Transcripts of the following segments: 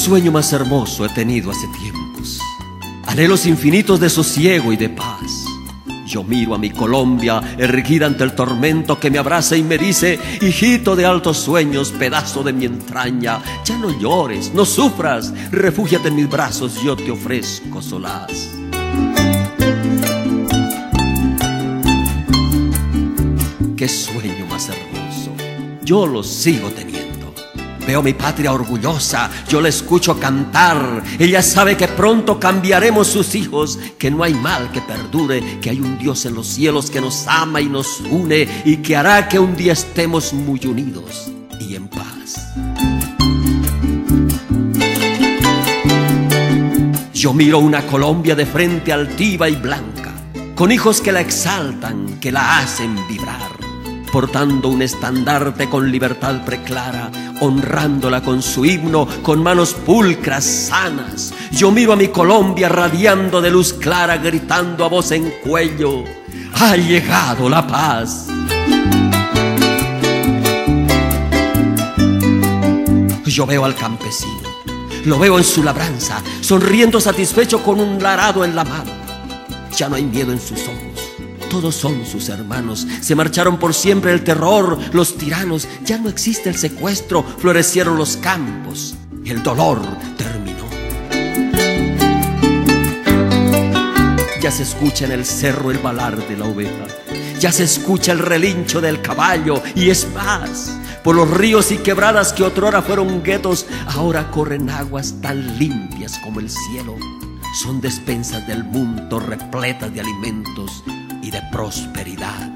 sueño más hermoso he tenido hace tiempos, anhelos infinitos de sosiego y de paz. Yo miro a mi Colombia erguida ante el tormento que me abraza y me dice: hijito de altos sueños, pedazo de mi entraña, ya no llores, no sufras, refúgiate en mis brazos, yo te ofrezco solaz. Qué sueño más hermoso, yo lo sigo teniendo. Veo mi patria orgullosa, yo la escucho cantar. Ella sabe que pronto cambiaremos sus hijos, que no hay mal que perdure, que hay un Dios en los cielos que nos ama y nos une y que hará que un día estemos muy unidos y en paz. Yo miro una Colombia de frente altiva y blanca, con hijos que la exaltan, que la hacen vibrar, portando un estandarte con libertad preclara, honrándola con su himno, con manos pulcras, sanas. Yo miro a mi Colombia radiando de luz clara, gritando a voz en cuello: ha llegado la paz. Yo veo al campesino, lo veo en su labranza, sonriendo satisfecho con un arado en la mano. Ya no hay miedo en sus ojos. Todos son sus hermanos, se marcharon por siempre el terror, los tiranos, ya no existe el secuestro, florecieron los campos, el dolor terminó. Ya se escucha en el cerro el balar de la oveja, ya se escucha el relincho del caballo, y es más, por los ríos y quebradas que otrora fueron guetos, ahora corren aguas tan limpias como el cielo. Son despensas del mundo repletas de alimentos y de prosperidad.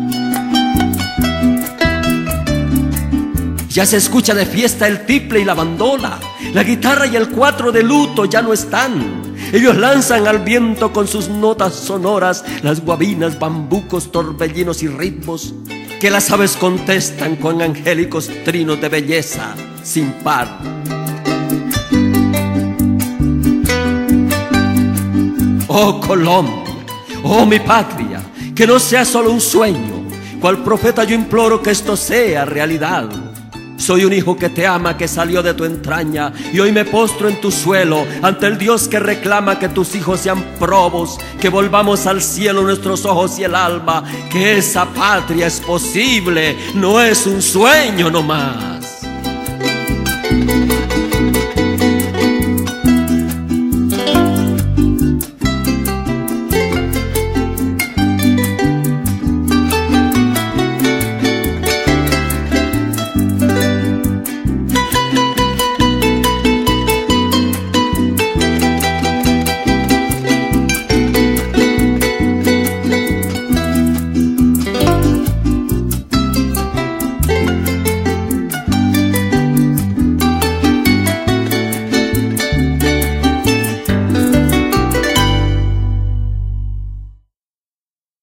Ya se escucha de fiesta el tiple y la bandola, la guitarra y el cuatro de luto ya no están. Ellos lanzan al viento con sus notas sonoras las guabinas, bambucos, torbellinos y ritmos, que las aves contestan con angélicos trinos de belleza sin par. Oh Colombia, oh mi patria, que no sea solo un sueño. Cual profeta yo imploro que esto sea realidad. Soy un hijo que te ama, que salió de tu entraña, y hoy me postro en tu suelo ante el Dios que reclama que tus hijos sean probos, que volvamos al cielo nuestros ojos y el alma, que esa patria es posible, no es un sueño nomás.